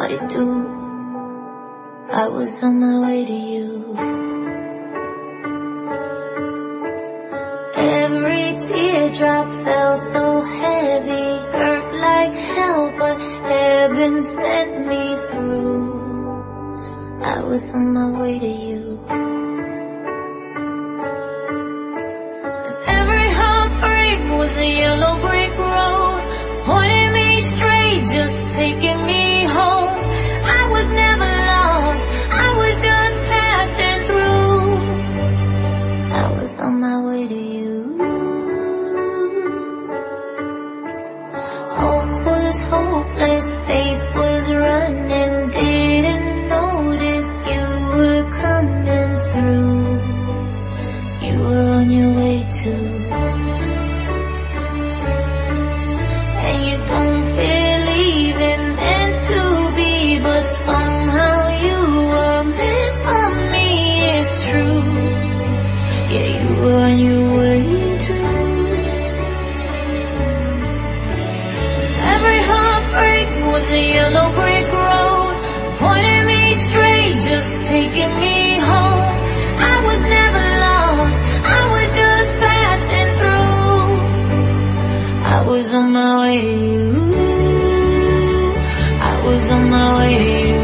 what it do. I was on my way to you. Every teardrop felt so heavy, hurt like hell, but heaven sent me through. I was on my way to you. And every heartbreak was a yellow brick road, pointing me straight, just taking me home. I was never lost, I was just passing through. I was on my way to you. Hope was hopeless, faith was running, didn't notice you were coming through. You were on your way too. And you don't believe in meant to be, but somehow you were meant for me, it's true. Yeah, you were on your way too. Every heartbreak was a yellow brick road, pointing me straight, just taking me home. I was never lost, I was just passing through. I was on my way to you. I was on my way to you.